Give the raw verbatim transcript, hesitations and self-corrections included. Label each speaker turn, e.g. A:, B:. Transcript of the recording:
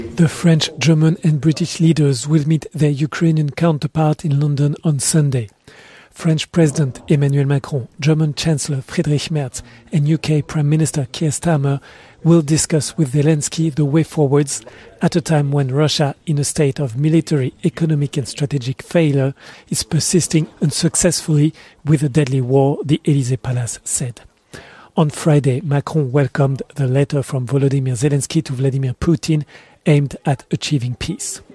A: The French, German and British leaders will meet their Ukrainian counterpart in London on Sunday. French President Emmanuel Macron, German Chancellor Friedrich Merz and U K Prime Minister Keir Starmer will discuss with Zelensky the way forwards at a time when Russia, in a state of military, economic and strategic failure, is persisting unsuccessfully with a deadly war, the Élysée Palace said. On Friday, Macron welcomed the letter from Volodymyr Zelensky to Vladimir Putin aimed at achieving peace.